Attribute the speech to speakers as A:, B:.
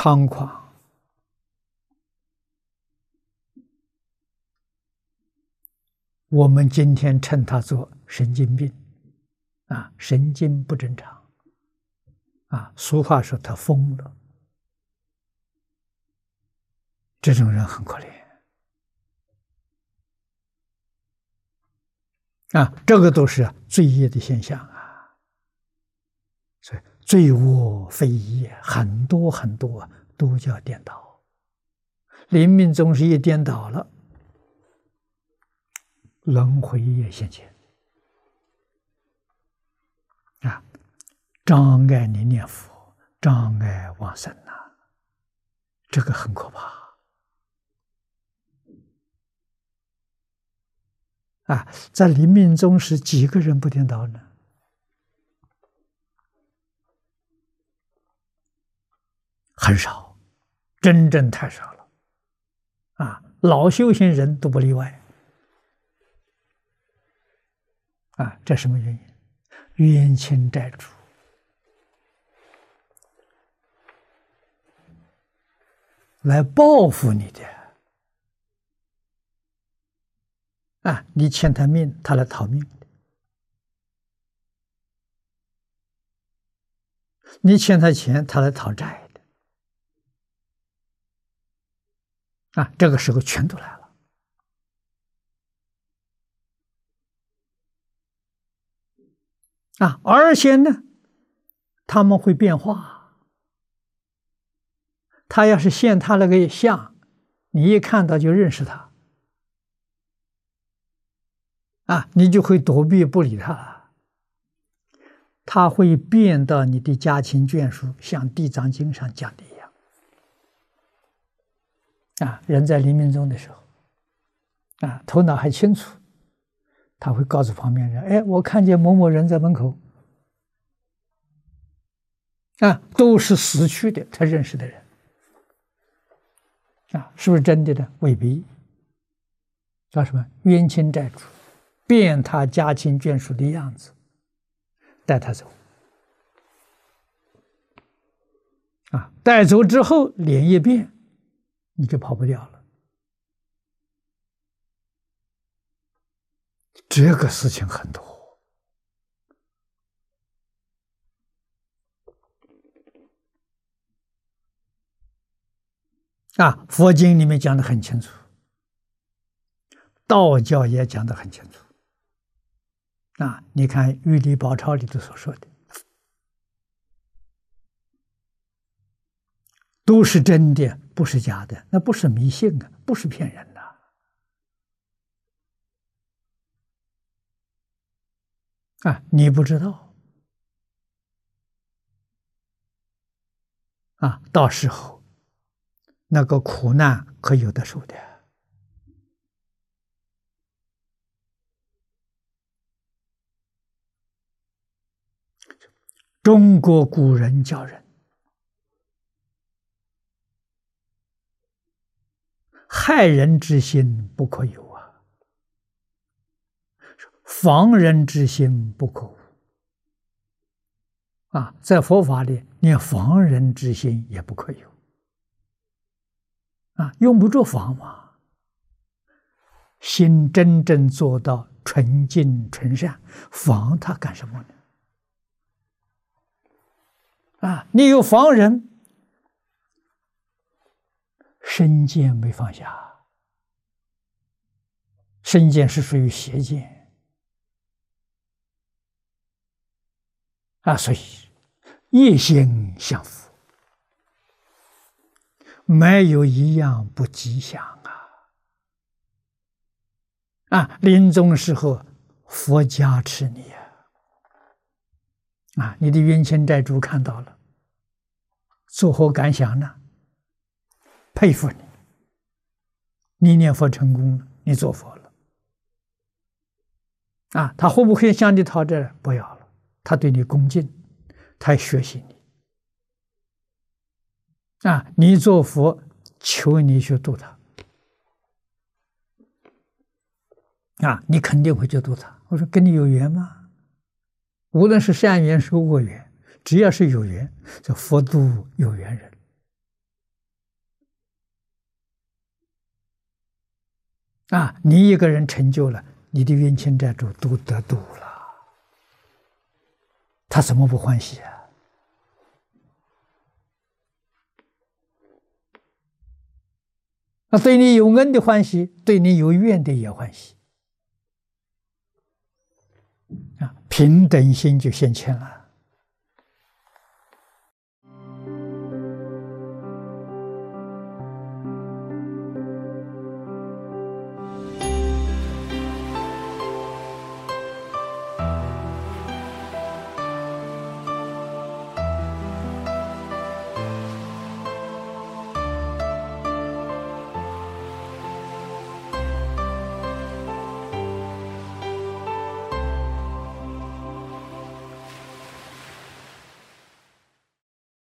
A: 猖狂，我们今天称他做神经病，神经不正常，俗话说他疯了，这种人很可怜。这个都是罪业的现象所以罪恶非一，很多很多都叫颠倒。临命终时一颠倒了，轮回也现前障碍你念佛，障碍往生这个很可怕在临命终时几个人不颠倒呢？很少，真正太少了老修行人都不例外这什么原因？冤亲债主来报复你的你欠他命，他来讨命的；你欠他钱，他来讨债的。这个时候全都来了。而且呢，他们会变化。他要是现他那个相，你一看到就认识他。你就会躲避不理他，他会变到你的家亲眷属，像《地藏经》上讲的一样。人在临命终的时候，头脑还清楚，他会告诉旁边人：“我看见某某人在门口。”都是死去的，他认识的人。是不是真的呢？未必。叫什么？冤亲债主。变他家亲眷属的样子，带他走带走之后脸一变，你就跑不掉了。这个事情很多佛经里面讲得很清楚，道教也讲得很清楚你看《玉历宝钞》里头所说的，都是真的，不是假的，那不是迷信不是骗人你不知道到时候那个苦难可有的受的。中国古人教人，害人之心不可有防人之心不可无在佛法里连防人之心也不可有用不着防嘛。心真正做到纯净纯善，防他干什么呢？你有防人，身见没放下，身见是属于邪见所以一心向佛，没有一样不吉祥临终时候佛加持你你的冤亲债主看到了，作何感想呢？佩服你，你念佛成功了，你做佛了他会不会向你讨债？不要了，他对你恭敬，他学习你你做佛，求你去度他你肯定会去度他。我说跟你有缘吗？无论是善缘是恶缘，只要是有缘，这佛度有缘人啊，你一个人成就了，你的冤亲债主都得度了，他怎么不欢喜啊？那对你有恩的欢喜，对你有怨的也欢喜，啊，平等心就现前了。